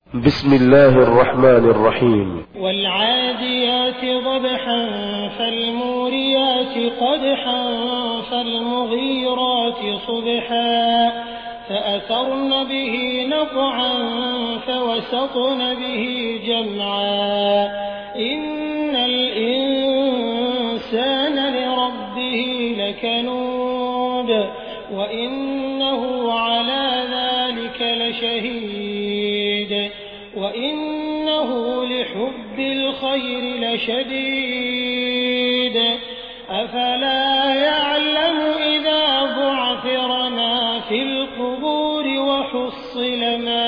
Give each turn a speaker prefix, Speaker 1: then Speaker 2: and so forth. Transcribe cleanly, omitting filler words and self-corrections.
Speaker 1: بسم الله الرحمن الرحيم.
Speaker 2: والعاديات ضبحا فالموريات قدحا فالمغيرات صبحا فأثرن به نقعا فوسطن به جمعا إن الإنسان لربه لكنود وإنه على ذلك لشهيد وإنه لحب الخير لشديد أفلا يعلم إذا بعثر ما في القبور وحصل ما